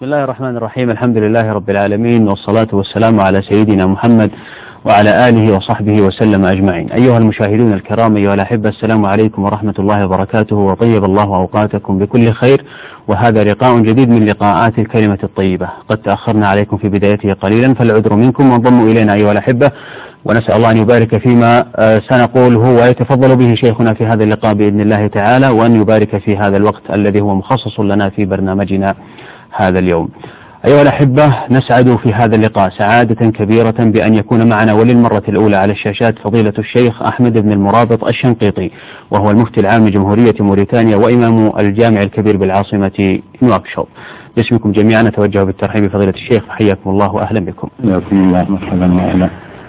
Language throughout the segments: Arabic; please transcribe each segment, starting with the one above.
بسم الله الرحمن الرحيم. الحمد لله رب العالمين، والصلاة والسلام على سيدنا محمد وعلى آله وصحبه وسلم أجمعين. أيها المشاهدون الكرام، أيها الأحبة، السلام عليكم ورحمة الله وبركاته، وطيب الله أوقاتكم بكل خير. وهذا لقاء جديد من لقاءات الكلمة الطيبة. قد تأخرنا عليكم في بدايته قليلا، فالعذر منكم، وانضموا إلينا أيها الأحبة، ونسأل الله أن يبارك فيما سنقوله ويتفضل به شيخنا في هذا اللقاء بإذن الله تعالى، وأن يبارك في هذا الوقت الذي هو مخصص لنا في برنامجنا هذا اليوم. أيها الأحبة، نسعد في هذا اللقاء سعادة كبيرة بأن يكون معنا وللمرة الأولى على الشاشات فضيلة الشيخ أحمد بن المرابط الشنقيطي، وهو المفتي العام لجمهورية موريتانيا وإمام الجامع الكبير بالعاصمة نواكشوط. باسمكم جميعا نتوجه بالترحيب بفضيلة الشيخ، حياكم الله وأهلا بكم. حياكم الله، مرحبا وأهلا.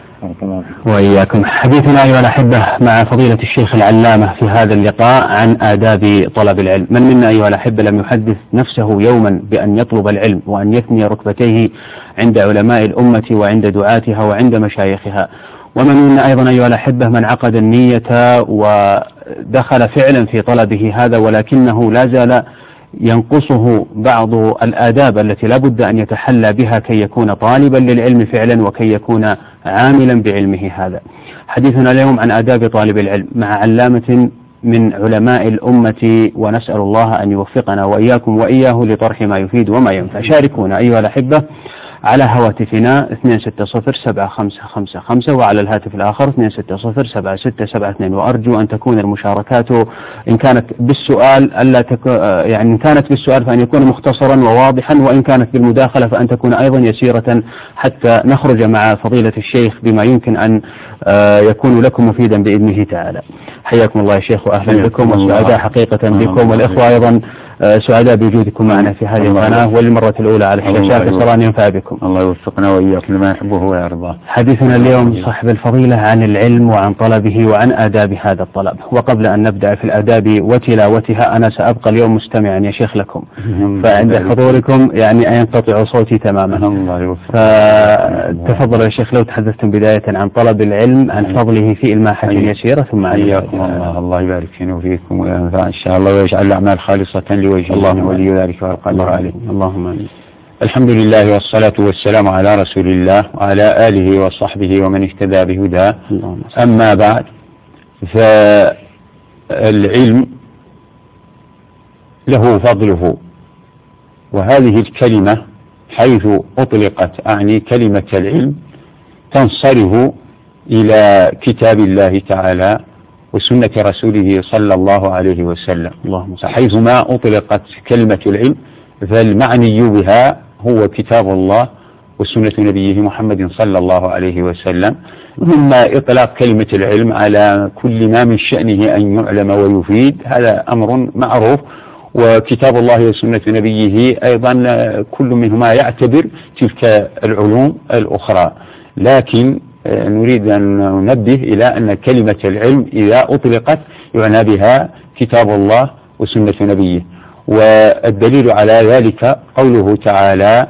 وإياكم. حديثنا أيها الأحبة مع فضيلة الشيخ العلامة في هذا اللقاء عن آداب طلب العلم. من منا أيها الأحبة لم يحدث نفسه يوما بأن يطلب العلم وأن يثني ركبتيه عند علماء الأمة وعند دعاتها وعند مشايخها؟ ومن منا أيضا أيها الأحبة من عقد النية ودخل فعلا في طلبه هذا، ولكنه لا زال ينقصه بعض الآداب التي لا بد أن يتحلى بها كي يكون طالبا للعلم فعلا وكي يكون عاملا بعلمه هذا. حديثنا اليوم عن آداب طالب العلم مع علامة من علماء الأمة، ونسأل الله أن يوفقنا وإياكم وإياه لطرح ما يفيد وما ينفع. شاركونا أيها الأحبة على هواتفنا 2607555 وعلى الهاتف الآخر 2607672، وأرجو أن تكون المشاركات إن كانت بالسؤال إن كانت بالسؤال فأن يكون مختصرا وواضحا، وإن كانت بالمداخلة فأن تكون أيضا يسيرة حتى نخرج مع فضيلة الشيخ بما يمكن أن يكون لكم مفيدا بإذنه تعالى. حياكم الله يا شيخ وأهلا بكم، والسعداء حقيقة بكم، والإخوة أيضا سعداء بوجودكم معنا في هذه القناة وللمرة الأولى على الشاشات. أسأل الله أن ينفع بكم. الله يوفقنا وإياكم لما يحبه ويرضاه. حديثنا اليوم صاحب الفضيلة عن العلم وعن طلبه وعن آداب هذا الطلب. وقبل أن نبدأ في الآداب وتلاوتها، أنا سأبقى اليوم مستمعا يا شيخ لكم، فعند حضوركم ينقطع صوتي تماما. فتفضل يا شيخ لو تحدثتم بداية عن طلب العلم، عن فضله في إلماحة يسيرة، ثم حياكم الله يبارك فينا وفيكم وينفع إن شاء الله، ويجعل الأعمال خالصة لوجهه، الله ولي ذلك والقادر عليه. اللهم آمين. الحمد لله والصلاة والسلام على رسول الله وعلى آله وصحبه ومن اهتدى بهداه. أما بعد، فالعلم له فضله، وهذه الكلمة حيث أطلقت أعني كلمة العلم تنصرف إلى كتاب الله تعالى وسنة رسوله صلى الله عليه وسلم. فحيثما أطلقت كلمة العلم فالمعني بها هو كتاب الله وسنة نبيه محمد صلى الله عليه وسلم. ثم إطلاق كلمة العلم على كل ما من شأنه أن يعلم ويفيد، هذا أمر معروف، وكتاب الله وسنة نبيه أيضا كل منهما يعتبر تلك العلوم الأخرى. لكن نريد أن ننبه إلى أن كلمة العلم إذا أطلقت يعنى بها كتاب الله وسنة نبيه. والدليل على ذلك قوله تعالى: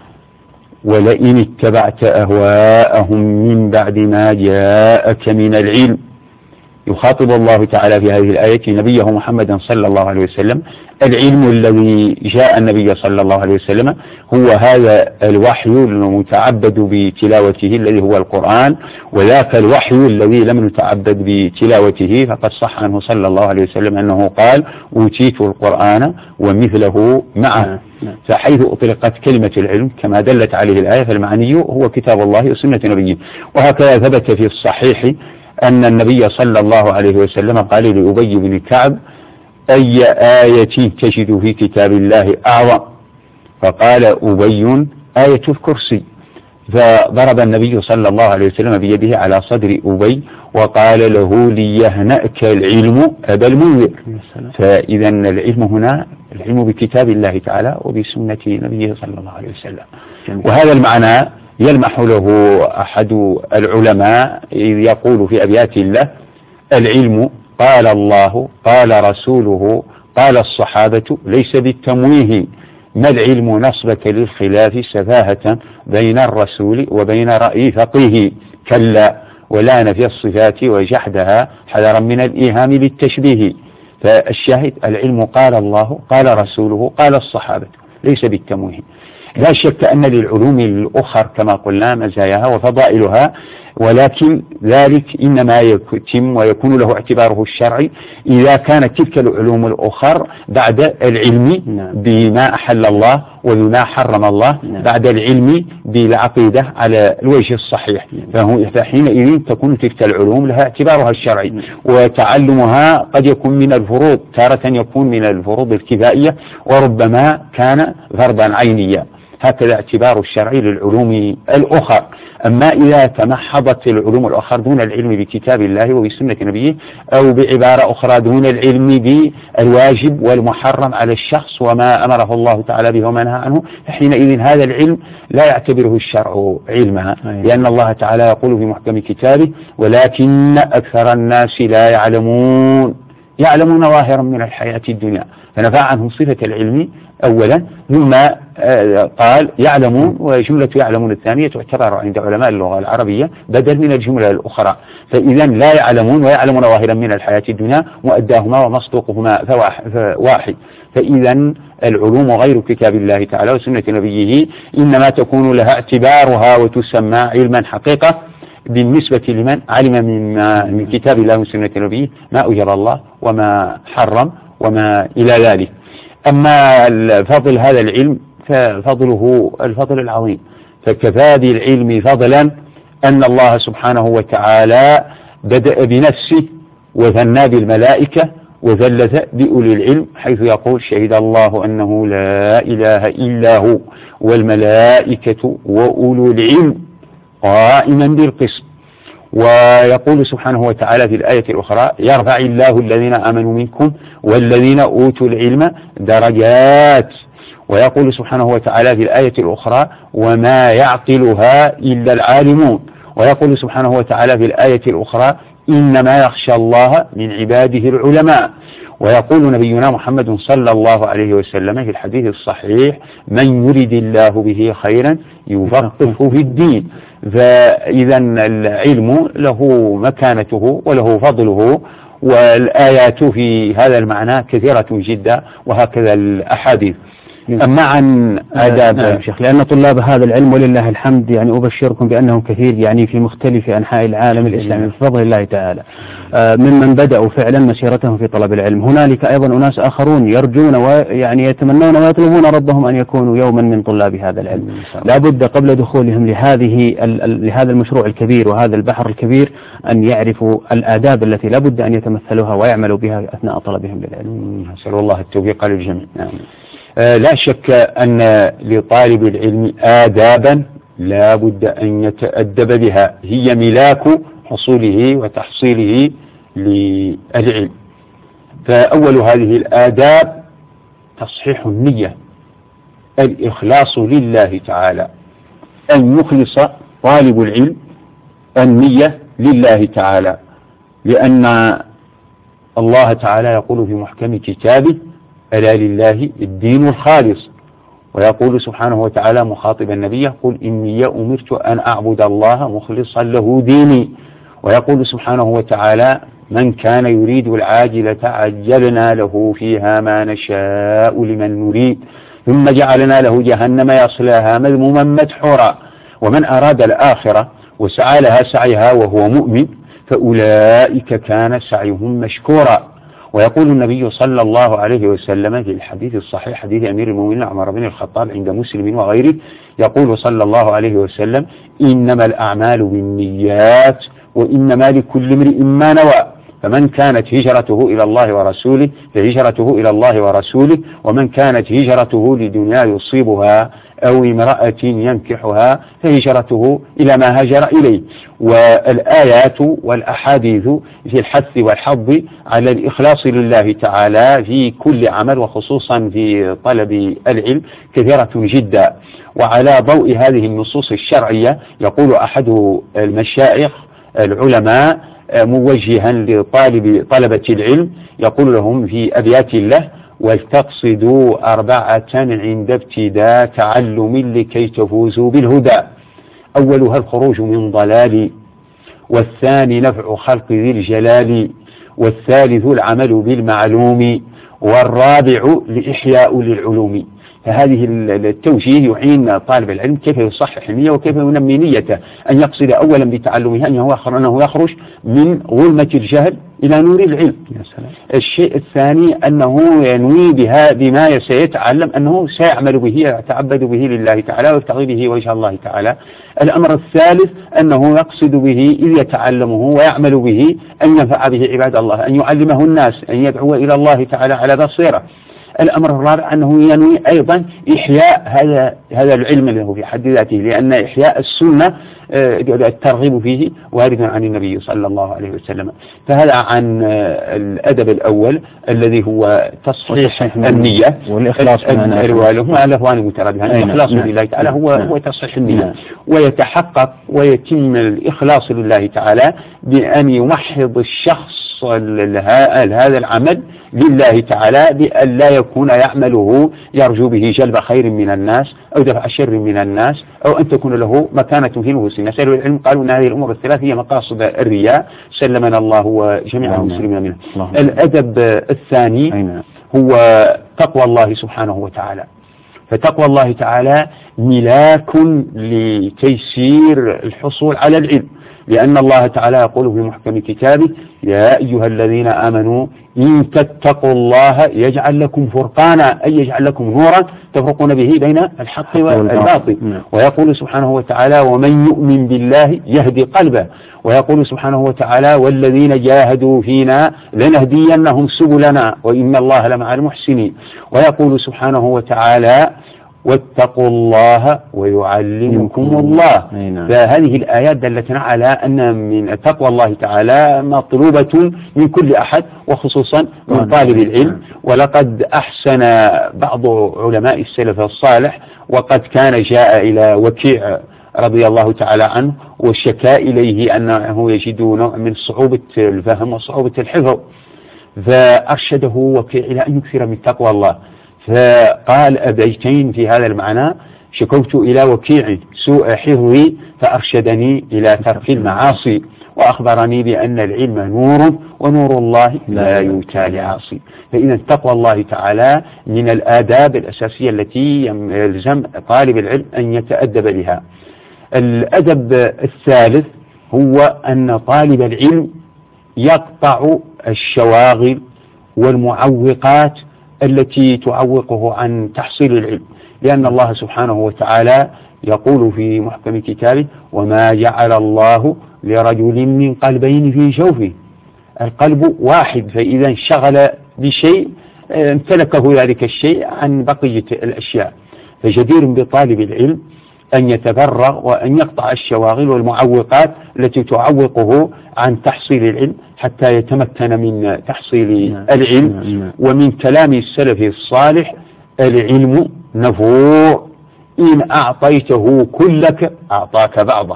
ولئن اتبعت أهواءهم من بعد ما جاءك من العلم. يخاطب الله تعالى في هذه الآية نبيه محمدا صلى الله عليه وسلم. العلم الذي جاء النبي صلى الله عليه وسلم هو هذا الوحي المتعبد بتلاوته الذي هو القرآن، وذاك الوحي الذي لم نتعبد بتلاوته، فقد صح عنه صلى الله عليه وسلم أنه قال: أوتيت القرآن ومثله معه. فحيث أطلقت كلمة العلم كما دلت عليه الآية فالمعني هو كتاب الله وسنة نبيه. وهكذا ثبت في الصحيح أن النبي صلى الله عليه وسلم قال لأبي بن كعب: أي آية تجد في كتاب الله أعظم؟ فقال أبي: آية الكرسي. فضرب النبي صلى الله عليه وسلم بيده على صدر أبي وقال له: ليهنأك العلم أبا المنذر. فإذا العلم هنا العلم بكتاب الله تعالى وبسنة نبيه صلى الله عليه وسلم. وهذا المعنى يلمح له أحد العلماء إذ يقول في أبيات له: العلم قال الله قال رسوله قال الصحابة ليس بالتمويه، ما العلم نصبك للخلاف سفاهة بين الرسول وبين رأي فقيه، كلا ولا نفي الصفات وجحدها حذرا من الإيهام للتشبيه. فالشاهد العلم قال الله قال رسوله قال الصحابة، ليس بالتمويه. لا شك أن للعلوم الأخر كما قلنا مزاياها وفضائلها، ولكن ذلك إنما يتم ويكون له اعتباره الشرعي إذا كانت تلك العلوم الأخر بعد العلم بما أحل الله وبما حرم الله، بعد العلم بالعقيدة على الوجه الصحيح، فحينئذ تكون تلك العلوم لها اعتبارها الشرعي، وتعلمها قد يكون من الفروض، تارة يكون من الفروض الكفائية، وربما كان فرضا عينيا. هكذا اعتبار الشرعي للعلوم الأخر. أما إذا تمحضت العلوم الأخر دون العلم بكتاب الله وبسنة نبيه، أو بعبارة أخرى دون العلم بالواجب والمحرم على الشخص وما أمره الله تعالى به وما نهى عنه، فحينئذ هذا العلم لا يعتبره الشرع علما، لأن الله تعالى يقول في محكم كتابه: ولكن أكثر الناس لا يعلمون ظاهرا من الحياة الدنيا، فنفى عنه صفة العلم أولا، ثم قال يعلمون، وجملة يعلمون الثانية تعتبر عند علماء اللغة العربية بدل من الجملة الأخرى. فإذا لا يعلمون ويعلمون ظاهرا من الحياة الدنيا مؤداهما ومصدوقهما واحد. فإذا العلوم غير كتاب الله تعالى وسنة نبيه إنما تكون لها اعتبارها وتسمى علما حقيقة بالنسبة لمن علم من كتاب الله وسنة نبيه ما أجر الله وما حرم وما إلى ذلك. أما الفضل هذا العلم ففضله الفضل العظيم، فكفى بالعلم فضلا أن الله سبحانه وتعالى بدأ بنفسه وثنى بالملائكة وثلث بأولي العلم، حيث يقول: شهد الله أنه لا إله إلا هو والملائكة وأولو العلم قائما بالقسط. ويقول سبحانه وتعالى في الآية الأخرى: يرفع الله الذين آمنوا منكم والذين أوتوا العلم درجات. ويقول سبحانه وتعالى في الآية الأخرى: وما يعقلها إلا العالمون. ويقول سبحانه وتعالى في الآية الأخرى: إنما يخشى الله من عباده العلماء. ويقول نبينا محمد صلى الله عليه وسلم في الحديث الصحيح: من يرد الله به خيرا يفقهه في الدين. فإذا العلم له مكانته وله فضله، والآيات في هذا المعنى كثيرة جدا، وهكذا الأحاديث. أما عن آداب شيخ، لأن طلاب هذا العلم ولله الحمد يعني أبشركم بأنهم كثير يعني في مختلف أنحاء العالم الإسلامي بفضل الله تعالى، ممن بدأوا فعلا مسيرتهم في طلب العلم. هنالك أيضا أناس آخرون يرجون ويعني يتمنون ويطلبون ربهم أن يكونوا يوما من طلاب هذا العلم. لا بد قبل دخولهم لهذا المشروع الكبير وهذا البحر الكبير أن يعرفوا الآداب التي لا بد أن يتمثلوها ويعملوا بها أثناء طلبهم للعلم. نسأل الله التوفيق للجميع. لا شك أن لطالب العلم آدابا لا بد أن يتأدب بها، هي ملاك حصوله وتحصيله للعلم. فأول هذه الآداب تصحيح النية، الإخلاص لله تعالى، أن يخلص طالب العلم النية لله تعالى، لأن الله تعالى يقول في محكم كتابه: ألا لله الدين الخالص. ويقول سبحانه وتعالى مخاطبا النبي: قل إني أمرت أن أعبد الله مخلصا له ديني. ويقول سبحانه وتعالى: من كان يريد العاجلة عجلنا له فيها ما نشاء لمن نريد ثم جعلنا له جهنم يصلاها مذموما مدحورا. ومن أراد الآخرة وسعى لها سعيها وهو مؤمن فأولئك كان سعيهم مشكورا. ويقول النبي صلى الله عليه وسلم في الحديث الصحيح، حديث أمير المؤمنين عمر بن الخطاب عند مسلم وغيره، يقول صلى الله عليه وسلم: إنما الأعمال بالنيات وإنما لكل امرئ ما نوى، فمن كانت هجرته إلى الله ورسوله فهجرته إلى الله ورسوله، ومن كانت هجرته لدنيا يصيبها أو امرأة ينكحها فهجرته إلى ما هاجر إليه. والآيات والأحاديث في الحث والحظ على الإخلاص لله تعالى في كل عمل، وخصوصا في طلب العلم، كثيرة جدا. وعلى ضوء هذه النصوص الشرعية يقول أحد المشايخ العلماء موجها لطلبة العلم، يقول لهم في أبيات له: ولتقصدوا 4 عند ابتداء تعلم لكي تفوزوا بالهدى، أولها الخروج من ضلال، والثاني نفع خلق ذي الجلال، والثالث العمل بالمعلوم، والرابع الإحياء للعلوم. فهذه التوجيه يعين طالب العلم كيف يصحح النية وكيف ينمي نيته، أن يقصد أولا بتعلمها أنه يخرج من ظلمة الجهل إلى نور العلم. الشيء الثاني أنه ينوي بما سيتعلم أنه سيعمل به يتعبد به لله تعالى ويبتغي به وجه الله تعالى. الأمر الثالث أنه يقصد به إذ يتعلمه ويعمل به أن ينفع به عباد الله، أن يعلمه الناس، أن يدعو إلى الله تعالى على بصيرة. الأمر الرابع أنه ينوي أيضا إحياء هذا العلم له في حد ذاته، لأن إحياء السنة الترغيب فيه وارد عن النبي صلى الله عليه وسلم. فهذا عن الأدب الأول الذي هو تصحيح النية والإخلاص والألوان المترادفة. الإخلاص لله تعالى هو تصحيح النية، ويتحقق ويتم الإخلاص لله تعالى بأن يمحض الشخص هذا العمل لله تعالى، بأن لا يكون يعمله يرجو به جلب خير من الناس أو دفع شر من الناس أو أن تكون له مكانة في نفوس الناس. أهل العلم قالوا أن هذه الأمور الثلاث هي مقاصد الرياء، سلمنا الله وجميع المسلمين منه. الأدب الثاني هو تقوى الله سبحانه وتعالى، فتقوى الله تعالى ملاك لتيسير الحصول على العلم، لأن الله تعالى يقول في محكم كتابه: يا أيها الذين آمنوا إن تتقوا الله يجعل لكم فرقانا، أي يجعل لكم نورا تفرقون به بين الحق والباطل. ويقول سبحانه وتعالى: ومن يؤمن بالله يهدي قلبه. ويقول سبحانه وتعالى: والذين جاهدوا فينا لنهدينهم سبلنا وإن الله لمع المحسنين. ويقول سبحانه وتعالى: واتقوا الله ويعلمكم الله. فهذه الآيات دلتنا على أن من تقوى الله تعالى مطلوبة من كل أحد وخصوصا من طالب العلم. ولقد أحسن بعض علماء السلف الصالح وقد كان جاء إلى وكيع رضي الله تعالى عنه وشكا إليه أنه يجد نوع من صعوبة الفهم وصعوبة الحفظ، فأرشده وكيع إلى أن يكثر من تقوى الله، فقال أبيتين في هذا المعنى: شكوت إلى وكيع سوء حفظي فأرشدني إلى ترك المعاصي، وأخبرني بأن العلم نور ونور الله لا يؤتى لعاصي. فإذا تقوى الله تعالى من الآداب الأساسية التي يلزم طالب العلم أن يتأدب بها. الأدب الثالث هو أن طالب العلم يقطع الشواغل والمعوقات التي تعوقه عن تحصيل العلم، لأن الله سبحانه وتعالى يقول في محكم كتابه: وما جعل الله لرجل من قلبين في جوفه. القلب واحد، فإذا انشغل بشيء امتلكه ذلك الشيء عن بقية الأشياء. فجدير بطالب العلم أن يتفرغ وأن يقطع الشواغل والمعوقات التي تعوقه عن تحصيل العلم حتى يتمكن من تحصيل العلم. ومن كلام السلف الصالح: العلم نفور، إن أعطيته كلك أعطاك بعضه.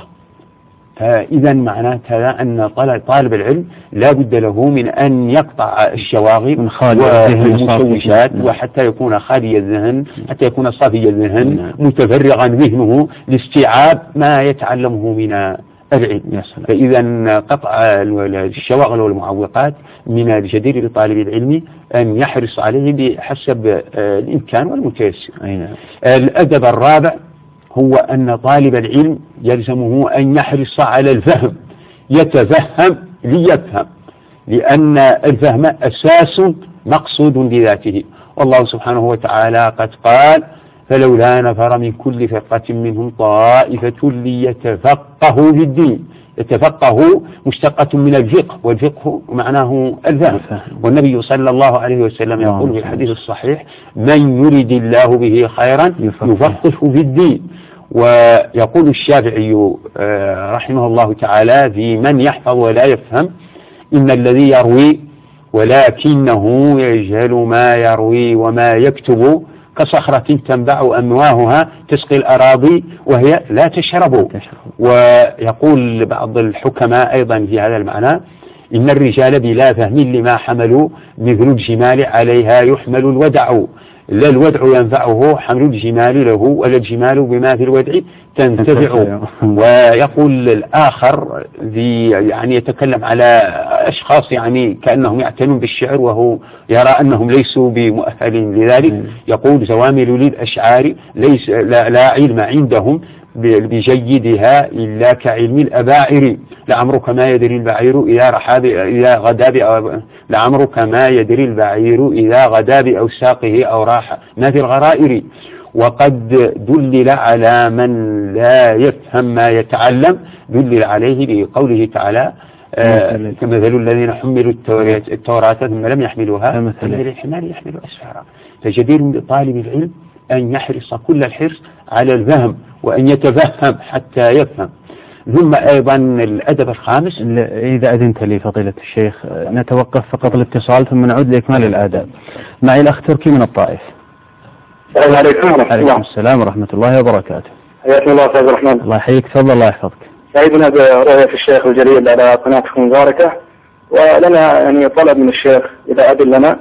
فإذا معناه هذا أن طالب العلم لا بد له من أن يقطع الشواغل والمشوشات، وحتى يكون خالي الذهن، حتى يكون صافي الذهن متفرغا ذهنه لاستيعاب ما يتعلمه من العلم. فإذا قطع الشواغل والمعوقات من الجدير لطالب العلم أن يحرص عليه بحسب الإمكان والمتيسر. الأدب الرابع هو أن طالب العلم يلزمه أن يحرص على الفهم، يتفهم ليفهم، لأن الفهم أساس مقصود بذاته. والله سبحانه وتعالى قد قال: فلولا نفر من كل فرقة منهم طائفة ليتفقهوا في الدين. يتفقه مشتقة من الفقه، والفقه معناه الفهم. والنبي صلى الله عليه وسلم يقول في الحديث الصحيح: من يريد الله به خيرا يفقهه في الدين. ويقول الشافعي رحمه الله تعالى في من يحفظ ولا يفهم: إن الذي يروي ولكنه يجهل ما يروي وما يكتب كصخرة تنبع أمواهها تسقي الأراضي وهي لا تشرب. ويقول بعض الحكماء أيضا في هذا المعنى: إن الرجال بلا فهم لما حملوا مثل الجمال عليها يحمل الودع. لا الودع ينفعه حمل الجمال له ولا الجمال بما في الودع تنتفع. ويقول الآخر يعني يتكلم على أشخاص يعني كأنهم يعتنون بالشعر وهو يرى أنهم ليسوا بمؤهلين لذلك، يقول زوامل للأشعار ليس لا علم عندهم بجيدها إلا كعلم الأباعر، لعمرك ما يدري البعير إذا غدا لعمرك ما يدري البعير إذا غدا بأوساقه أو راح ما في الغرائر. وقد دلل على من لا يفهم ما يتعلم دلل عليه بقوله تعالى كمثل الذين حملوا التوراة ثم لم يحملوها كمثل الحمار يحمل أسفارا. فجدير بطالب العلم أن يحرص كل الحرص على الفهم وأن يتفهم حتى يفهم. ثم أيضا الأدب الخامس. إذا أذنت لي فضيلة الشيخ نتوقف فقط الاتصال ثم نعود لإكمال الآداب. معي الأخ تركي من الطائف. السلام عليكم ورحمة الله. عليكم السلام ورحمة الله وبركاته. حياكم الله أستاذ الرحمن. الله يحييك، تفضل الله يحفظك. سعيدنا برؤية الشيخ الجليل على قناتكم المباركة، ولنا يعني طلب من الشيخ إذا أذن لنا.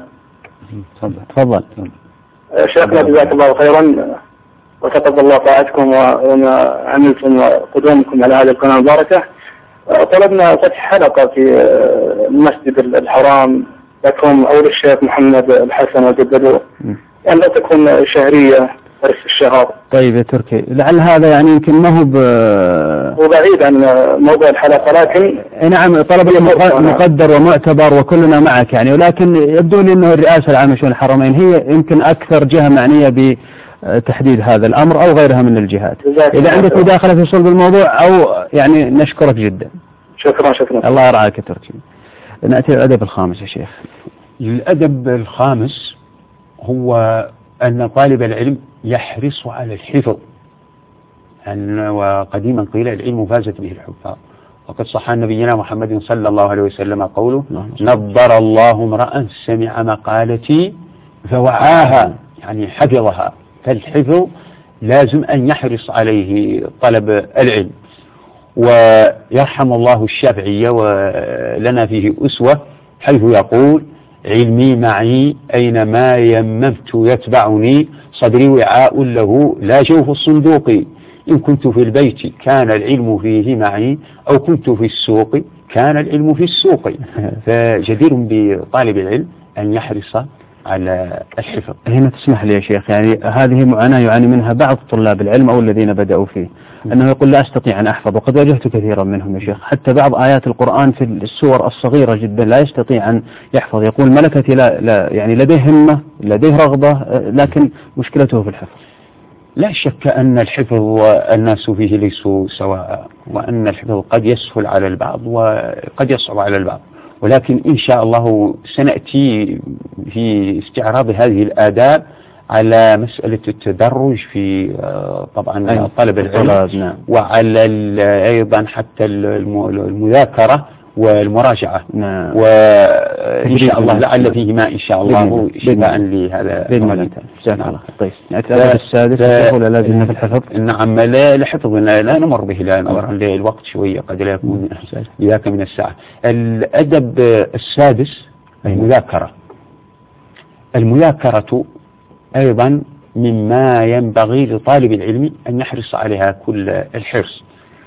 تفضل. شيخنا جزاك الله خيرا وتقبل الله طاعتكم وما عملتم وقدومكم على هذه القناة المباركة. طلبنا فتح حلقة في المسجد الحرام لكم أو للشيخ محمد الحسن وجدده، يعني لا تكون شهرية في الشهر. طيب يا تركي، لعل هذا يعني يمكن ما هو بعيد عن موضوع الحلقة، لكن نعم طلب مقدر ومعتبر وكلنا معك يعني، ولكن يبدو لي أنه الرئاسة العامة لشؤون الحرمين هي يمكن أكثر جهة معنية بتحديد هذا الأمر أو غيرها من الجهات. إذا عندك مداخلة في صلب الموضوع أو يعني نشكرك جدا. شكرا. الله يرعاك يا تركي. نأتي الأدب الخامس يا شيخ. الأدب الخامس هو أن طالب العلم يحرص على الحفظ، وقديما قيل العلم فازت به الحفاظ، وقد صح نبينا محمد صلى الله عليه وسلم قوله نضر الله امرأ سمع مقالتي فوعاها، يعني حفظها. فالحفظ لازم أن يحرص عليه طلب العلم. ويرحم الله الشافعية ولنا فيه أسوة حيث يقول علمي معي أينما يممت يتبعني، صدري وعاء له لا جوف الصندوق، إن كنت في البيت كان العلم فيه معي أو كنت في السوق كان العلم في السوق. فجدير بطالب العلم أن يحرص على الحفظ. هنا تسمح لي يا شيخ، يعني هذه معاناة يعاني منها بعض طلاب العلم أو الذين بدأوا فيه، أنه يقول لا أستطيع أن أحفظ، وقد واجهت كثيرا منهم يا شيخ، حتى بعض آيات القرآن في السور الصغيرة جدا لا يستطيع أن يحفظ، يقول ملكتي لا يعني لديه همة لديه رغبة لكن مشكلته في الحفظ. لا شك أن الحفظ والناس فيه ليسوا سواء، وأن الحفظ قد يسهل على البعض وقد يصعب على البعض، ولكن إن شاء الله سنأتي في استعراض هذه الآداب على مسألة التدرج في طبعا طلب العلم، نعم. وعلى أيضا حتى المذاكرة والمراجعة، نعم. وإن شاء الله لعل فيهما إن شاء الله شفاء لهذا. بإذن الله. نعم. طيب الأدب السادس ولا لازم في الحفظ؟ نعم، لا لحفظنا لا نمر به لا نظرا للوقت شوية قد لا يكون لذاك من الساعة. الأدب السادس المذاكرة. المذاكرة أيضا مما ينبغي لطالب العلم أن يحرص عليها كل الحرص،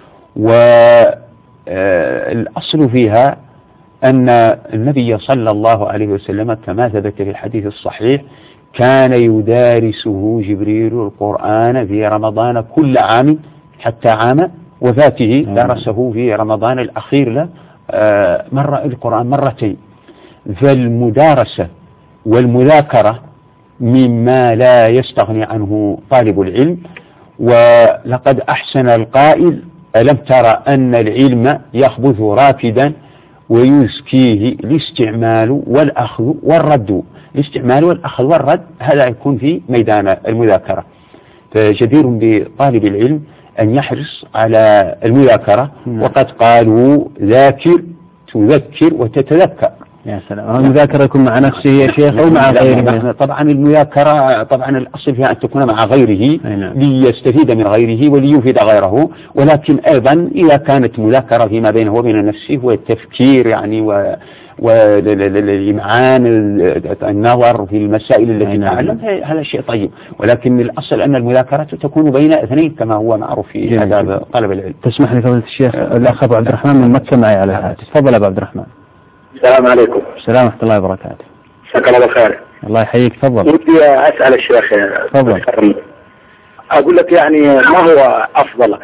والأصل فيها أن النبي صلى الله عليه وسلم كما ثبت في الحديث الصحيح كان يدارسه جبريل القرآن في رمضان كل عام حتى عام وفاته، درسه في رمضان الأخير له القرآن مرتين. فالمدارسة والمذاكرة مما لا يستغني عنه طالب العلم. ولقد أحسن القائل ألم ترى أن العلم يخبث راكدا ويزكيه الاستعمال والأخذ والرد. الاستعمال والأخذ والرد هذا يكون في ميدان المذاكرة. فجدير بطالب العلم أن يحرص على المذاكرة. وقد قالوا ذاكر تذكر وتتذكر، يا سلام. المذاكرة يكون مع نفسه يا شيخ أو مع غيره؟ طبعا المذاكرة طبعا الأصل فيها أن تكون مع غيره ليستفيد من غيره وليفيد غيره، ولكن أيضا إذا كانت مذاكرة فيما بينه وبين نفسه والتفكير يعني والإمعان النظر في المسائل التي تعلم هذا شيء طيب، ولكن الأصل أن المذاكرة تكون بين اثنين كما هو معروف في آداب طلب العلم. تسمح لي فضيلة الشيخ الأخ أبو عبد الرحمن من مكة معي على الهاتف. تفضل أبو عبد الرحمن. السلام عليكم. السلام ورحمة الله وبركاته. مساك الله بالخير. الله يحييك. تفضل. ودي أسأل الشيخ. تفضل. أقول لك يعني ما هو أفضل؟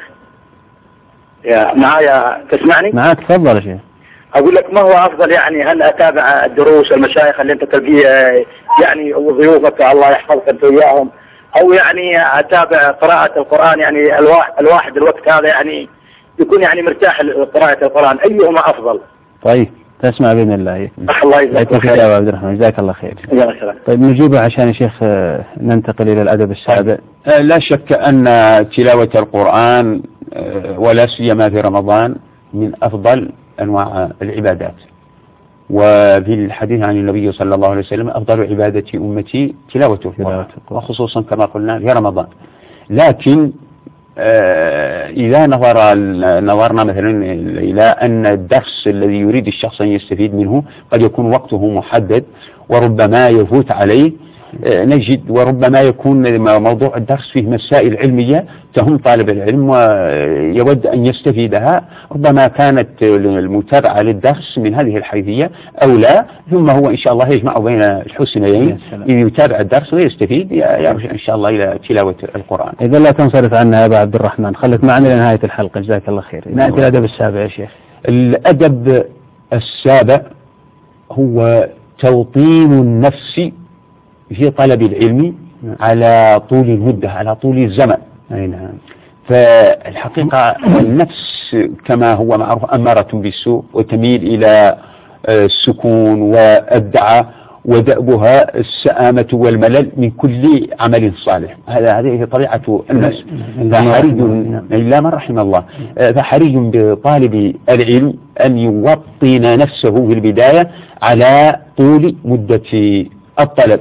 معايا تسمعني؟ معاك. تفضل يا شيخ. أقول لك ما هو أفضل يعني هل أتابع الدروس المشايخ اللي أنت تلقيه يعني وضيوفك الله يحفظك أنت وياهم، أو يعني أتابع قراءة القرآن يعني الواحد الوقت هذا يعني يكون يعني مرتاح لقراءة القرآن، أيهما أفضل؟ طيب تسمع بإذن الله. الله يجزاك خير يا عبد الرحمن. جزاك الله خير. سلام. طيب نجيبه عشان يا شيخ ننتقل إلى الأدب السابع. لا شك أن تلاوة القرآن ولا سيما في رمضان من أفضل أنواع العبادات، وفي الحديث عن النبي صلى الله عليه وسلم أفضل عبادة أمتي تلاوة القرآن، وخصوصا كما قلنا في رمضان. لكن إذا نظرنا مثلا إلى أن الدرس الذي يريد الشخص أن يستفيد منه قد يكون وقته محدد وربما يفوت عليه، نجد وربما يكون موضوع الدرس فيه مسائل علمية تهم طالب العلم ويود أن يستفيدها، ربما كانت المتابعة للدرس من هذه الحيثية أولى، ثم هو إن شاء الله يجمع بين الحسنيين، يتابع الدرس ويستفيد يرجع إن شاء الله إلى تلاوة القرآن. إذا لا تنصرف عنا يا أبا عبد الرحمن، خليك معنا لنهاية الحلقة. جزاك الله خير. نأتي الأدب السابع يا شيخ. الأدب السابع هو توطين النفس في طلب العلم على طول المدة، على طول الزمن. نعم. فالحقيقة النفس كما هو معروف أمارة بالسوء وتميل إلى السكون والدعة، ودأبها السآمة والملل من كل عمل صالح. هذه طبيعة النفس، فحري إلا من رحم الله، فحري بطالب العلم أن يوطن نفسه في البداية على طول مدة الطلب.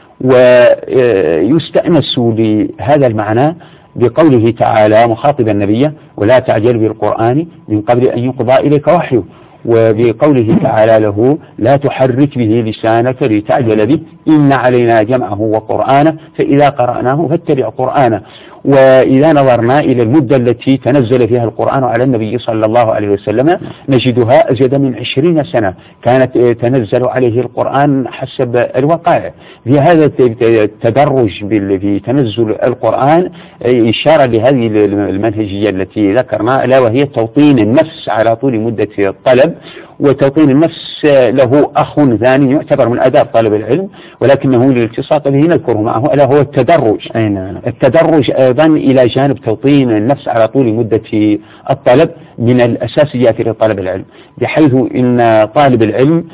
ويستأنس لهذا المعنى بقوله تعالى مخاطبا النبي: ولا تعجل بالقرآن من قبل أن يقضى إليك وحيه، وبقوله تعالى له: لا تحرك به لسانك لتعجل به إن علينا جمعه وقرآنه فإذا قرأناه فاتبع قرآنه. وإذا نظرنا إلى المدة التي تنزل فيها القرآن على النبي صلى الله عليه وسلم نجدها أزيد من 20 سنة كانت تنزل عليه القرآن حسب الوقائع. في هذا التدرج في تنزل القرآن إشارة لهذه المنهجية التي ذكرنا، ألا وهي توطين النفس على طول مدة الطلب. وتوطين النفس له أخ ثاني يعتبر من آداب طالب العلم ولكنه للالتصاق به نذكره معه، ألا هو التدرج. التدرج أيضا إلى جانب توطين النفس على طول مدة الطلب من الأساسيات لطالب العلم، بحيث إن طالب العلم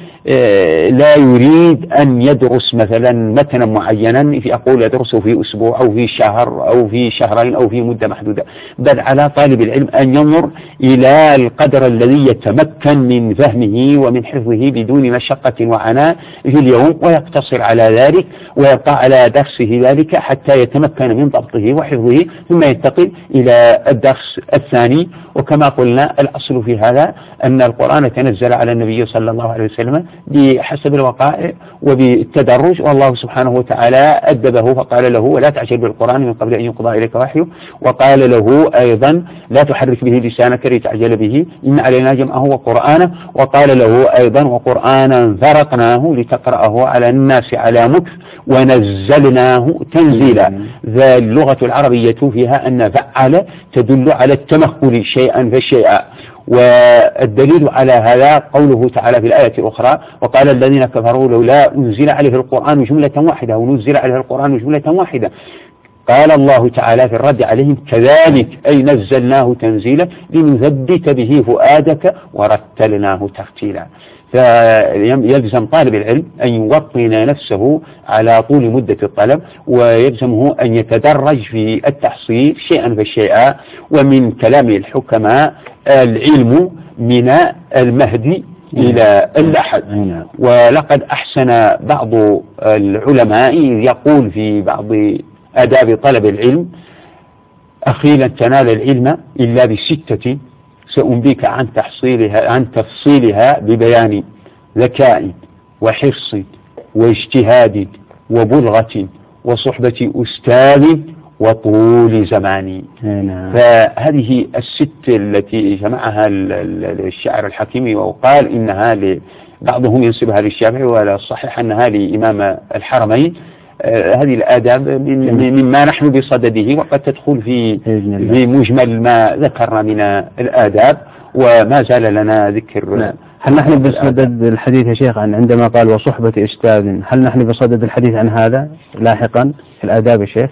لا يريد أن يدرس مثلا متنا معينا في أقول يدرسه في أسبوع أو في شهر أو في شهرين أو في مدة محدودة، بل على طالب العلم أن ينظر إلى القدر الذي يتمكن من فهمه ومن حفظه بدون مشقة وعناء في اليوم، ويقتصر على ذلك ويبقى على درسه ذلك حتى يتمكن من ضبطه وحفظه، ثم ينتقل إلى الدرس الثاني. وكما قلنا الأصل في هذا أن القرآن تنزل على النبي صلى الله عليه وسلم بحسب الوقائع وبالتدرج، والله سبحانه وتعالى أدبه فقال له: ولا تعجل بالقرآن من قبل أن يقضى إليك وحيه، وقال له أيضا: لا تحرك به لسانك لتعجل به إن علينا جمعه وقرآنه، وقال له أيضا: وقرآنا فرقناه لتقرأه على الناس على مكث ونزلناه تنزيلا. ذا اللغة العربية فيها أن فعل تدل على التمهل شيئا فشيئا، والدليل على هذا قوله تعالى في الآية الأخرى: وقال الذين كفروا لولا أنزل عليه القرآن جملة واحدة، ونزل عليه القرآن جملة واحدة. قال الله تعالى في الرد عليهم: كذلك أي نزلناه تنزيلا لنثبت به فؤادك ورتلناه ترتيلا. فيلزم طالب العلم أن يوطن نفسه على طول مدة الطلب، ويلزمه أن يتدرج في التحصيل شيئا فشيئا. ومن كلام الحكماء: العلم من المهد إلى اللحد. ولقد أحسن بعض العلماء يقول في بعض آداب طلب العلم: أخي لن تنال العلم إلا بستة سأنبيك عن تفصيلها ببيان ذكاء وحرص واجتهاد وبلغة وصحبة أستاذ وطول زمان. فهذه الست التي جمعها الشاعر الحكيمي، وقال إنها بعضهم ينسبها للشافعي ولا الصحيح أنها لإمام الحرمين. هذه الآداب مما نحن بصدده، وقد تدخل في مجمل ما ذكرنا من الآداب، وما زال لنا ذكر. هل نحن بصدد الحديث يا شيخ عندما قال وصحبة أستاذ، هل نحن بصدد الحديث عن هذا لاحقا في الآداب يا شيخ؟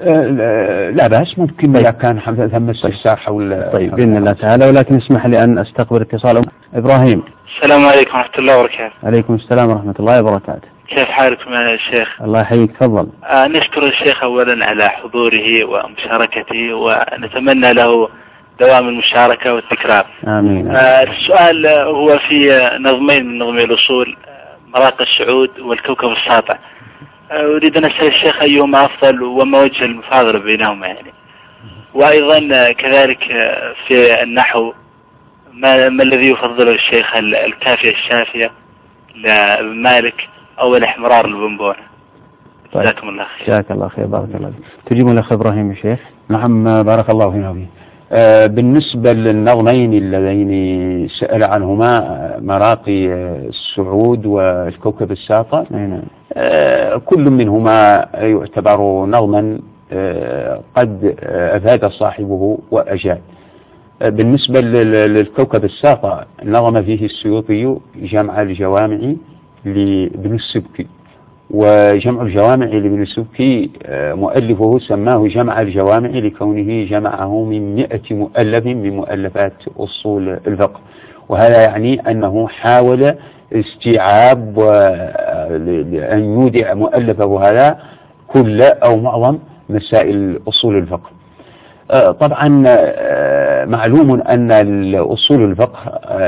لا بأس، ممكن إذا كان ثم استفسار حول. طيب بإذن الله تعالى، ولكن اسمح لي أن أستقبل اتصال إبراهيم. السلام عليكم ورحمة الله وبركاته. عليكم السلام ورحمة الله وبركاته. كيف حالكم يا شيخ؟ الله يحييك، تفضل. نشكر الشيخ أولا على حضوره ومشاركته، ونتمنى له دوام المشاركة والتكرار. آمين. السؤال هو في نظمين من نظمي الأصول، مراقي السعود والكوكب الساطع. أريد أن أسأل الشيخ أيهما أفضل وما وجه المفاضلة بينهما يعني، وأيضا كذلك في النحو ما الذي يفضله الشيخ، الكافية الشافية لابن مالك أو الإحمرار البنبونة؟ طيب. جزاكم الله خير. جزاك الله خير، بارك الله فيك. تجيبون الأخ إبراهيم يا شيخ؟ نعم بارك الله فينا. بالنسبة للنظمين اللذين سأل عنهما، مراقي السعود والكوكب الساطع، كل منهما يعتبر نظما قد أفاد صاحبه وأجاد. بالنسبة للكوكب الساطع، نظم فيه السيوطي جمع الجوامع لابن السبكي، وجمع الجوامع لابن السبكي مؤلفه سماه جمع الجوامع لكونه جمعه من 100 مؤلف من مؤلفات أصول الفقه. وهذا يعني أنه حاول استيعاب أن يودع مؤلفه هذا كل أو معظم مسائل أصول الفقه. طبعا معلوم أن أصول الفقه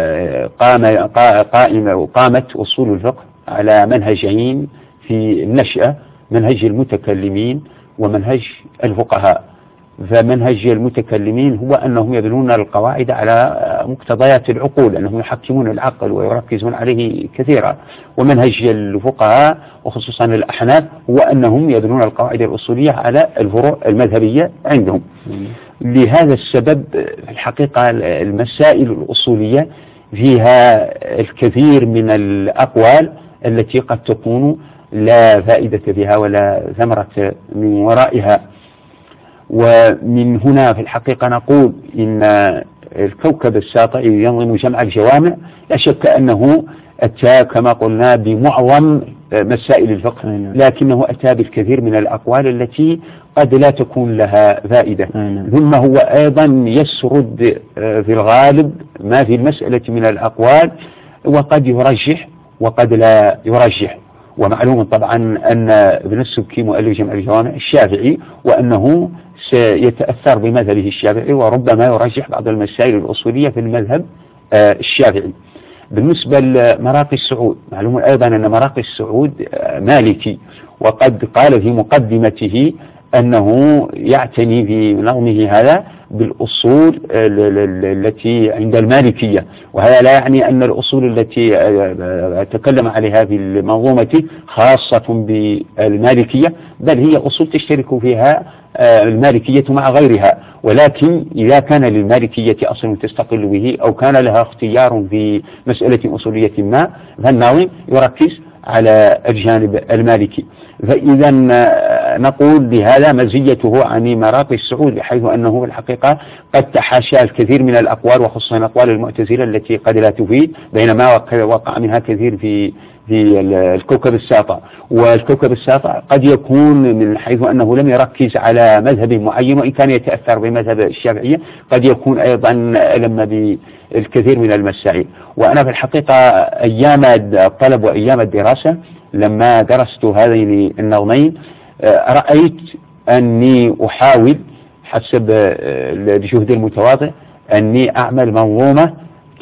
قامت أصول الفقه على منهجين في النشأة: منهج المتكلمين ومنهج الفقهاء. فمنهج المتكلمين هو أنهم يبنون القواعد على مقتضيات العقول، أنهم يحكمون العقل ويركزون عليه كثيرا. ومنهج الفقهاء وخصوصا الأحناف هو أنهم يبنون القواعد الأصولية على الفروع المذهبية عندهم. لهذا السبب في الحقيقة المسائل الأصولية فيها الكثير من الأقوال التي قد تكون لا فائدة فيها ولا ثمرة من ورائها. ومن هنا في الحقيقة نقول إن الكوكب الساطع ينظم جمع الجوامع، لا شك أنه أتى كما قلنا بمعظم مسائل الفقه، لكنه أتى بالكثير من الأقوال التي قد لا تكون لها فائدة. ثم هو أيضا يسرد في الغالب ما في المسألة من الأقوال، وقد يرجح وقد لا يرجح. ومعلوم طبعا أن ابن السبكي مؤلف جمع الجوامع الشافعي، وأنه سيتأثر بمذهبه الشافعي، وربما يرجح بعض المسائل الأصولية في المذهب الشافعي. بالنسبة لمراقي السعود، معلوم أيضا أن مراقي السعود مالكي، وقد قال في مقدمته أنه يعتني في نظمه هذا بالأصول التي عند المالكية. وهذا لا يعني أن الأصول التي تكلم عليها في المنظومة خاصة بالمالكية، بل هي أصول تشترك فيها المالكية مع غيرها. ولكن إذا كان للمالكية أصل تستقل به أو كان لها اختيار في مسألة أصولية ما، فالناظم يركز على الجانب المالكي. فإذا نقول بهذا مزيته عن مراقي السعود، بحيث أنه في الحقيقة قد تحاشى الكثير من الأقوال، وخصوصا أقوال المعتزلة التي قد لا تفيد، بينما وقع منها كثير في الكوكب الساطع. والكوكب الساطع قد يكون من حيث أنه لم يركز على مذهب معين، وإن كان يتأثر بمذهب الشافعية، قد يكون أيضا ألم بالكثير من المسائل. وأنا في الحقيقة أيام الطلب وأيام الدراسة لما درست هذين النظمين رأيت أني أحاول حسب الجهد المتواضع أني أعمل منظومة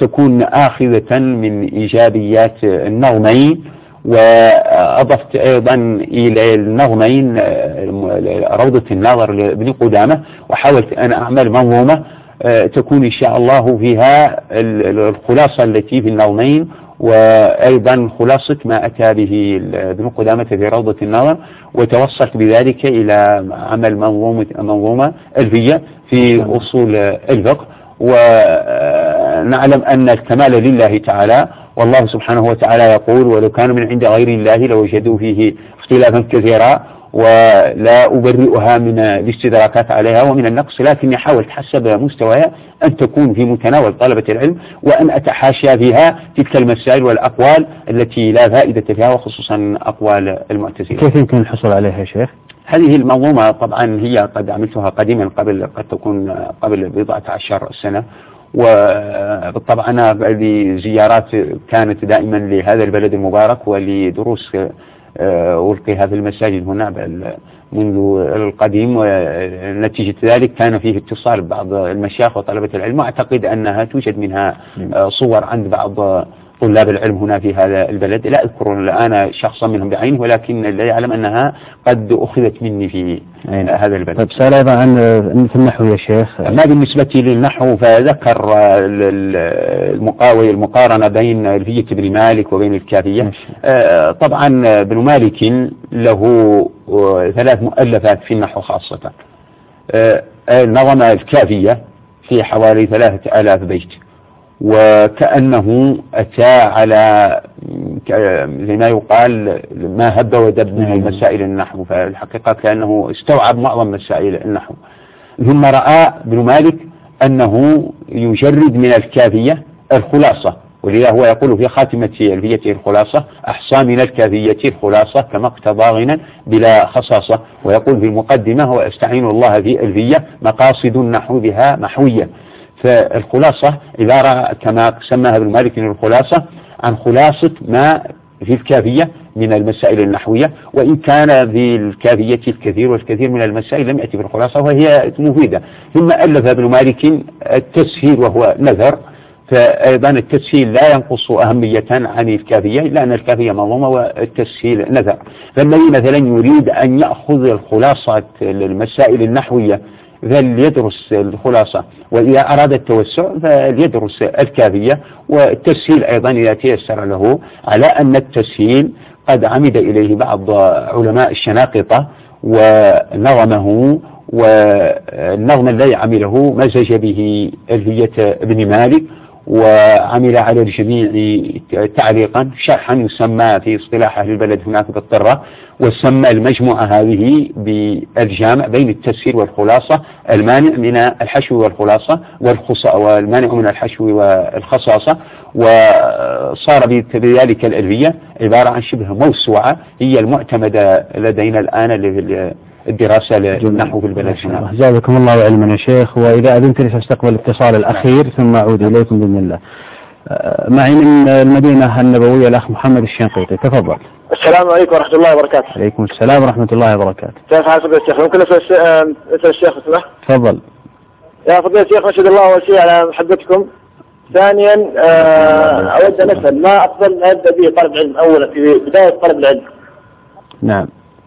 تكون آخذة من إيجابيات النظمين. وأضفت أيضا إلى النظمين روضة الناظر لابن قدامة، وحاولت أن أعمل منظومة تكون إن شاء الله فيها الخلاصة التي في النظمين، وأيضا خلاصة ما أتى به ابن قدامة في روضة الناظر، وتوصلت بذلك إلى عمل منظومة ألفية في أصول الفقه. ونعلم أن الكمال لله تعالى، والله سبحانه وتعالى يقول: ولو كان من عند غير الله لوجدوا فيه اختلافا كثيرا، ولا أبرئها من الاستدراكات عليها ومن النقص، لكني حاولت حسب مستواها أن تكون في متناول طلبة العلم، وأن أتحاشى فيها تلك المسائل والأقوال التي لا فائدة فيها، وخصوصا أقوال المعتزلة. كيف يمكن الحصول عليها يا شيخ؟ هذه المنظومة طبعا هي قد عملتها قديما قد تكون قبل 14 سنة، وبالطبع أنا لزيارات كانت دائما لهذا البلد المبارك ولدروس ألقيها في المساجد هنا منذ القديم، ونتيجة ذلك كان فيه اتصال ببعض المشايخ وطلبة العلم، وأعتقد أنها توجد منها صور عند بعض طلاب العلم هنا في هذا البلد. لا أذكر الآن شخصا منهم بعينه، ولكن لا يعلم أنها قد أخذت مني في هذا البلد. طيب سأل أيضا عن النحو يا شيخ. ما بالنسبة للنحو فذكر المقارنة بين ألفية ابن مالك وبين الكافية. طبعا ابن مالك له 3 مؤلفات في النحو خاصة. نظم الكافية في حوالي 3000 بيت، وكأنه أتى على زي ما يقال ما هب ودب من مسائل النحو، فالحقيقة كأنه استوعب معظم مسائل النحو. ثم رأى ابن مالك أنه يجرد من الكافية الخلاصة، ولذا هو يقول في خاتمة ألفيته الخلاصة: أحصى من الكافية الخلاصة كما اقتضى غنى بلا خصاصة. ويقول في المقدمة: وأستعين الله في ألفية مقاصد النحو بها محوية. فالخلاصة عبارة كما سماها ابن مالك الخلاصة عن خلاصة ما في الكافية من المسائل النحوية، وإن كان في الكافية الكثير والكثير من المسائل لم يأتي بالخلاصة وهي مفيدة. ثم ألف ابن مالك التسهيل وهو نذر، فأيضا التسهيل لا ينقص أهمية عن الكافية، إلا أن الكافية منظومة والتسهيل نذر. فالذي مثلا يريد أن يأخذ الخلاصة المسائل النحوية فليدرس الخلاصة، وإذا أراد التوسع فليدرس الكافية. والتسهيل أيضا إذا تيسر له، على أن التسهيل قد عمد إليه بعض علماء الشناقطة ونظمه، والنظم الذي عمله مزج به ألفية ابن مالك، وعمل على الجميع تعليقا شرحا يسمى في اصطلاح أهل البلد هناك بالطرة، وسمى المجموعة هذه بالجامع بين التسهيل والخلاصة، المانع من الحشو والخلاصة والمانع من الحشو والخصاصة. وصار بذلك الألفية عبارة عن شبه موسوعة هي المعتمدة لدينا الآن الدراسة للنحو في البلد هنا. جزاكم الله علما يا شيخ. وإذا أذنت لي سأستقبل الاتصال الأخير ثم أعود إليكم بإذن الله. معي من المدينة النبوية الأخ محمد الشنقيطي، تفضل. السلام عليكم ورحمة الله وبركاته. عليكم السلام ورحمة الله وبركاته. كيف حالك يا شيخ؟ ممكن أسأل الشيخ اسمه؟ تفضل. يا فضيلة الشيخ، نشهد الله أول شيء على محبتكم. ثانيا أود أن أسأل ما أفضل ما يبدأ به طالب علم أولا في بداية طلب العلم؟ نعم،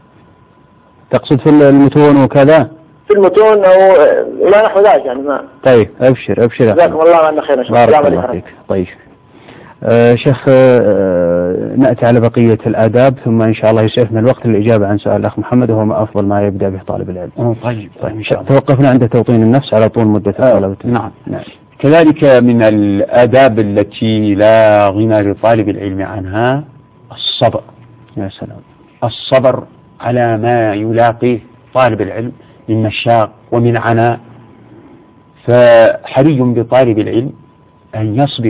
تقصد في المتون وكذا؟ في المتون أو لا نحو ذلك يعني ما. طيب أبشر جزاكم الله عنا خير. بارك الله فيك. طيب شيخ، نأتي على بقية الآداب ثم إن شاء الله يسعفنا الوقت للإجابة عن سؤال الأخ محمد، وهو ما أفضل ما يبدأ به طالب العلم. طيب إن شاء الله. توقفنا عند توطين النفس على طول مدة الطلبة. نعم. كذلك من الآداب التي لا غنى لطالب العلم عنها الصبر. يا سلام. الصبر على ما يلاقيه طالب العلم من مشاق ومن عناء، فحري بطالب العلم أن يصبر.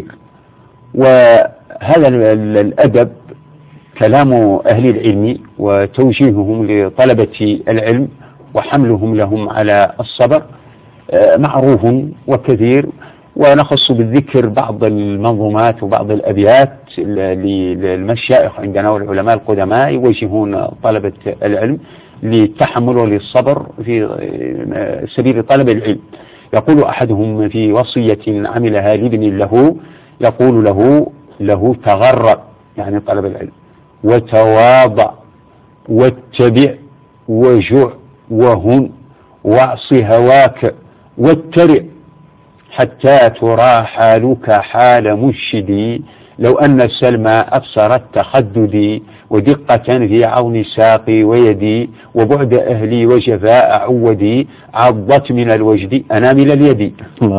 وهذا الأدب كلام أهل العلم وتوجيههم لطلبة العلم وحملهم لهم على الصبر معروف وكثير، ونخص بالذكر بعض المنظومات وبعض الأبيات للمشايخ عندنا والعلماء القدماء يوجهون طلبة العلم للتحمل وللصبر في سبيل طلب العلم. يقول أحدهم في وصية عملها لابن له: يقول له تغرب يعني طلب العلم، وتواضع، واتبع، وجع، وهن، واعص هواك، واترع، حتى ترى حالك حال منشدي، لو أن سلمى أبصرت تخددي، ودقة في عون ساقي ويدي، وبعد أهلي وجفاء عودي، عضت من الوجد أنامل اليد.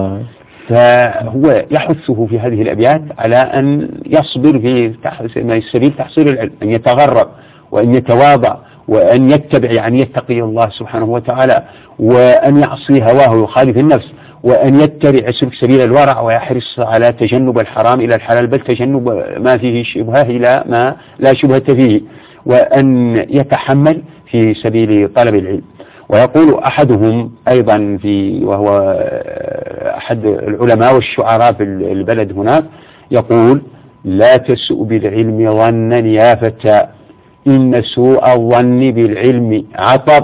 فهو يحثه في هذه الأبيات على أن يصبر في سبيل تحصيل العلم، أن يتغرب وأن يتواضع وأن يتبع يعني يتقي الله سبحانه وتعالى، وأن يعصي هواه ويخالف النفس، وأن يتبع سبيل الورع ويحرص على تجنب الحرام إلى الحلال، بل تجنب ما فيه شبهة إلى ما لا شبهة فيه، وأن يتحمل في سبيل طلب العلم. ويقول أحدهم أيضا وهو أحد العلماء والشعراء في البلد هناك، يقول: لا تسؤ بالعلم ظنا يا فتى، إن سوء الظن بالعلم عطب،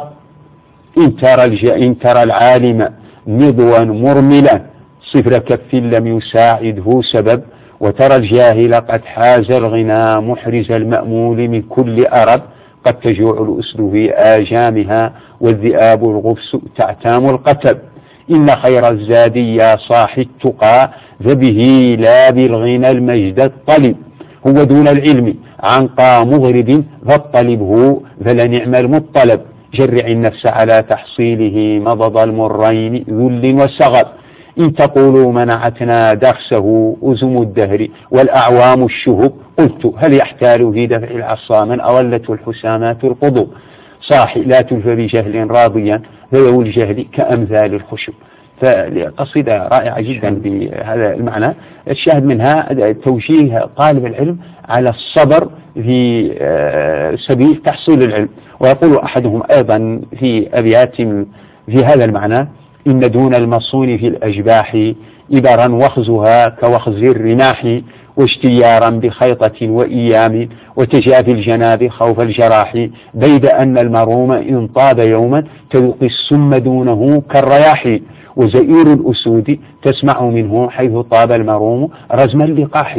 إن ترى العالم مضوا مرملا، صفر كف لم يساعده سبب، وترى الجاهل قد حاز الغنى محرز المأمول من كل أرب، قد تجوع الأسد في آجامها، والذئاب الغفس تعتام القتب، إن خير الزاد يا صاح التقى، فبه لا بالغنى المجد الطلب، هو دون العلم عنقى مغرب، فاطلبه فلنعم المطلب، جرع النفس على تحصيله مضض المرين ذل وسغب، إن تقولوا منعتنا درسه أزم الدهر والأعوام الشهب، قلت هل يحتال في دفع العصا من أولته الحسامات القضب، صاح لا تلف بجهل راضيا ذو الجهل كأمثال الخشب. فقصيدة رائعة جدا بهذا المعنى. الشاهد منها توجيه طالب العلم على الصبر في سبيل تحصيل العلم. ويقول أحدهم أيضا في أبيات في هذا المعنى: إن دون المصون في الأجباح إبرا وخزها كوخز الرماح، واشتيارا بخيطة وإيام، وتجافي الجناب خوف الجراح، بيد أن المروم إن طاب يوما تلقي السم دونه كالرياح، وزئير الأسود تسمع منه حيث طاب المروم رزم اللقاح.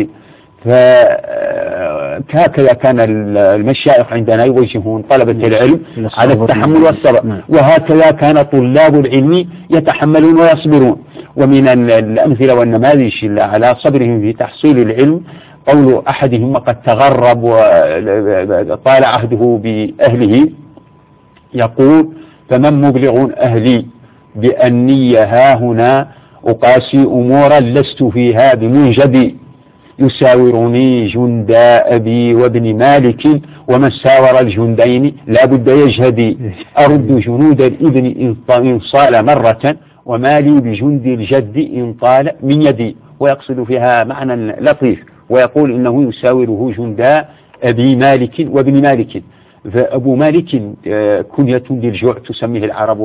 فهكذا كان المشايخ عندنا يوجهون طلبة العلم على التحمل والصبر، وهكذا كان طلاب العلم يتحملون ويصبرون. ومن الأمثلة والنماذج على صبرهم في تحصيل العلم قول أحدهم: وقد تغرب وطال عهده بأهله، يقول: فمن مبلغ أهلي بأني ها هنا أقاسي أمورا لست فيها بمنجدي، يساورني جنداء أبي وابن مالك، ومن ساور الجندين لا بد يجهدي، أرد جنود الابن إن صال مرة، وما لي بجند الجد إن طال من يدي. ويقصد فيها معنى لطيف، ويقول إنه يساوره جنداء أبي مالك وابن مالك. فأبو مالك كنية للجوع تسمي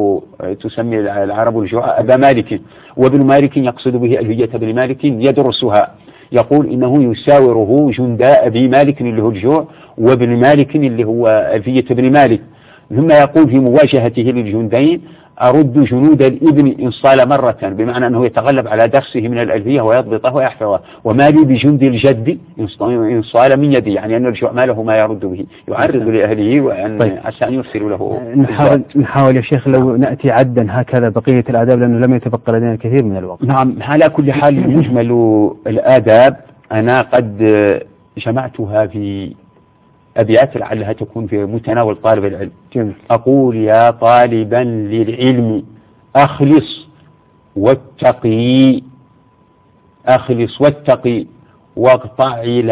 العرب الجوع أبا مالك، وابن مالك يقصد به ألفية ابن مالك يدرسها. يقول إنه يساوره جنداء أبي مالك اللي هو الجوع، وابن مالك اللي هو ألفية ابن مالك. ثم يقول في مواجهته للجندين: أرد جنود الابن إن صال مرة، بمعنى أنه يتغلب على درسه من الألفية ويضبطه ويحفظه. وما لي بجند الجد إن صال من يدي، يعني أن الجوع ما له ما يرد به، يعرض لأهله وأن عسى أن يرسل له. نحاول يا شيخ لو نأتي عدا هكذا بقية الآداب، لأنه لم يتبقى لدينا الكثير من الوقت. نعم، على كل حال مجمل الآداب أنا قد جمعتها في أبيات لعلها تكون في متناول طالب العلم. أقول: يا طالبا للعلم أخلص واتقي، واقطع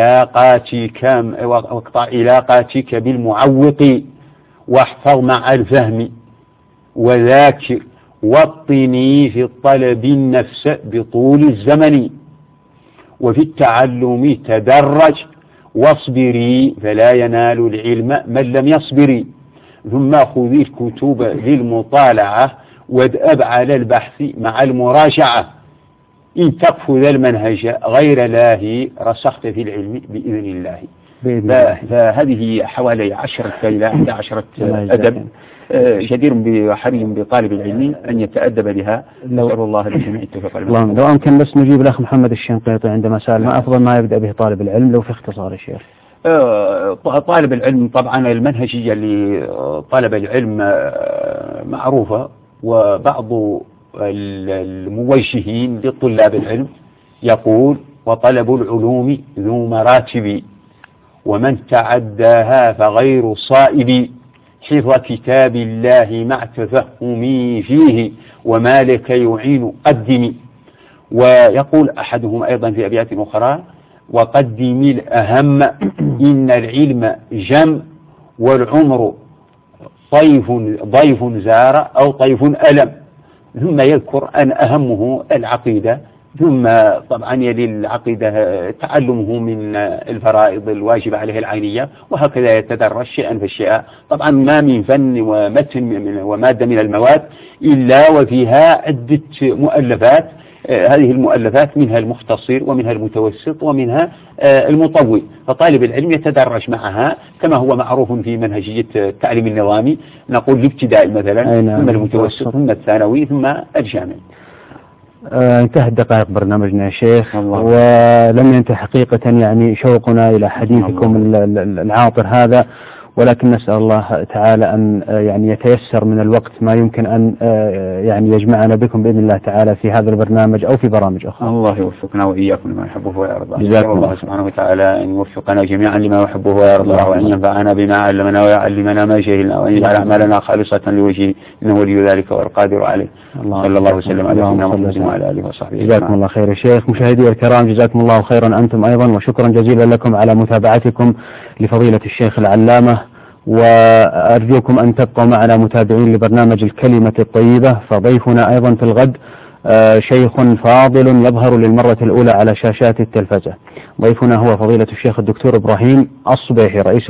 علاقاتك بالمعوق، واحفظ مع الفهم وذاكر، واطني في الطلب النفس بطول الزمن، وفي التعلم تدرج، واصبري فلا ينال العلم من لم يصبري، ثم خذي الكتب للمطالعة، وادأب على البحث مع المراجعة، إن تقفذ المنهج غير لاهي رسخت في العلم بإذن الله. فهذه حوالي 10 إلى 11 أدب جدير وحري بطالب العلم أن يتأدب بها. نسأل الله للجميع التوفيق. اللهم لو أمكن بس نجيب الأخ محمد الشنقيطي عندما سأل ما أفضل ما يبدأ به طالب العلم لو في اختصار يا شيخ. طالب العلم طبعا المنهجية لطالب العلم معروفة، وبعض الموجهين لطلاب العلم يقول: وطلب العلوم ذو مراتب، ومن تعداها فغير صائب، حفظ كتاب الله مع تفهم فيه، وما لك يعين قدم. ويقول أحدهم أيضا في أبيات أخرى: وقدم الأهم إن العلم جم، والعمر ضيف زار أو طيف ألم. ثم يذكر أن أهمه العقيدة، ثم طبعا يلي العقيدة تعلمه من الفرائض الواجبة عليه العينية، وهكذا يتدرج شيئا فشيئا. طبعا ما من فن ومتن ومادة من المواد إلا وفيها عدة مؤلفات. هذه المؤلفات منها المختصر ومنها المتوسط ومنها المطول، فطالب العلم يتدرج معها كما هو معروف في منهجية التعليم النظامي، نقول الابتدائي مثلا، ثم المتوسط، ثم الثانوي، ثم الجامعي. انتهت دقائق برنامجنا يا شيخ، ولم ينتهي حقيقة يعني شوقنا إلى حديثكم العاطر هذا، ولكن نسأل الله تعالى أن يعني يتيسر من الوقت ما يمكن أن يعني يجمعنا بكم بإذن الله تعالى في هذا البرنامج أو في برامج أخرى. الله يوفقنا وإياكم لما يحبه ويرضى. جزاكم الله سبحانه وتعالى أن يوفقنا جميعا لما يحبه ويرضى، وأن ينفعنا بما علمنا ويعلمنا ما جهلنا، وأن يجعل أعمالنا خالصة لوجهه إنه ولي ذلك والقادر عليه. صلى الله وسلم على سيدنا محمد وعلى آله وصحبه. جزاكم الله خير يا شيخ. مشاهدي الكرام جزاكم الله خيرا أنتم أيضا، وشكرا جزيلا لكم على متابعتكم لفضيلة الشيخ العلامة، وأرجوكم أن تبقوا معنا متابعين لبرنامج الكلمة الطيبة. فضيفنا أيضا في الغد شيخ فاضل يظهر للمرة الأولى على شاشات التلفزة. ضيفنا هو فضيلة الشيخ الدكتور إبراهيم الصبيحي، رئيس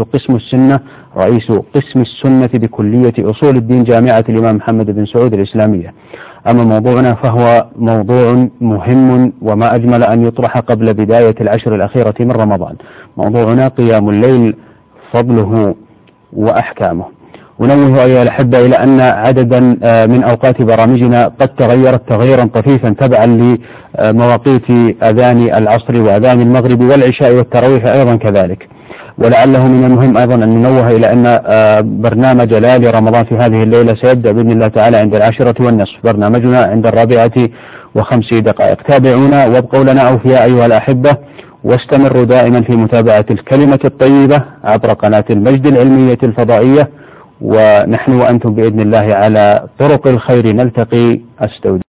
قسم السنة بكلية أصول الدين جامعة الإمام محمد بن سعود الإسلامية. أما موضوعنا فهو موضوع مهم، وما أجمل أن يطرح قبل بداية العشر الأخيرة من رمضان. موضوعنا قيام الليل، فضله وأحكامه. ونوه أيها الأحبة إلى أن عددا من أوقات برامجنا قد تغيرت تغييرا طفيفا تبعا لمواقيت أذان العصر وأذان المغرب والعشاء والتراويح أيضا كذلك، ولعله من المهم أيضا أن ننوه إلى أن برنامج ليالي رمضان في هذه الليلة سيبدأ بإذن الله تعالى عند 10:30، برنامجنا عند 4:05. تابعونا وابقوا لنا أوفياء أيها الأحبة، واستمروا دائما في متابعة الكلمة الطيبة عبر قناة المجد العلمية الفضائية، ونحن وأنتم بإذن الله على طرق الخير نلتقي. أستودع.